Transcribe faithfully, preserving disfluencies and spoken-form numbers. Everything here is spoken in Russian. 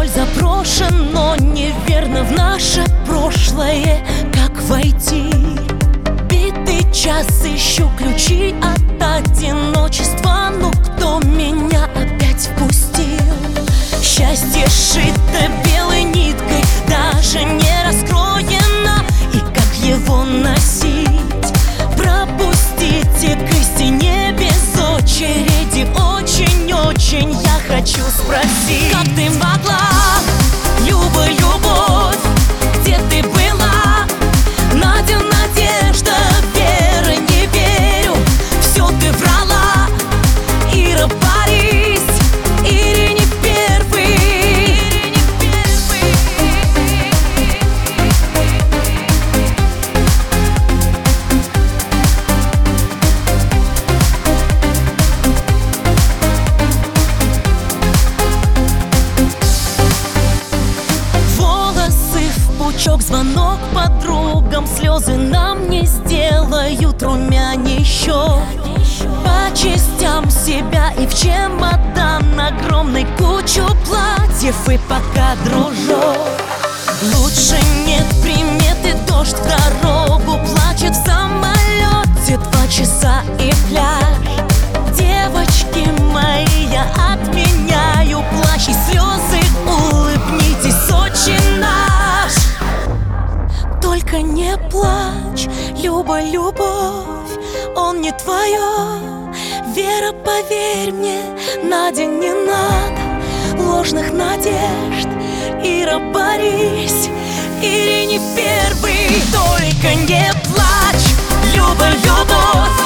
Пароль запрошен, неверно в наше прошлое. Как войти? Битый час ищу ключи от одиночества. Ну кто меня опять впустил? Счастье шито белой ниткой, даже не раскроено. И как его носить? Пропустите к истине без очереди. Очень-очень я хочу спросить: как ты могла, Люба, любовь, где ты была? Надя, надежда, вера, не верю, все ты врала. Ира, Борис, Ире не первый, Ире не первый. Волосы в пучок, звонок подругам, слезы нам не сделают румянища. По частям себя и в чемодан огромный кучу платьев. И пока, дружок, лучше нет приметы. Дождь в дорогу плачет в самолете. Два часа и пляж. Девочки мои, я отменяю плащ и слезы. Улыбнитесь, очень наш. Только не плачь, Люба, любовь, он не твое. Вера, поверь мне, Надя, не надо ложных надежд. Ира, Борис, Ире не первый. Только не плачь, Люба, любовь,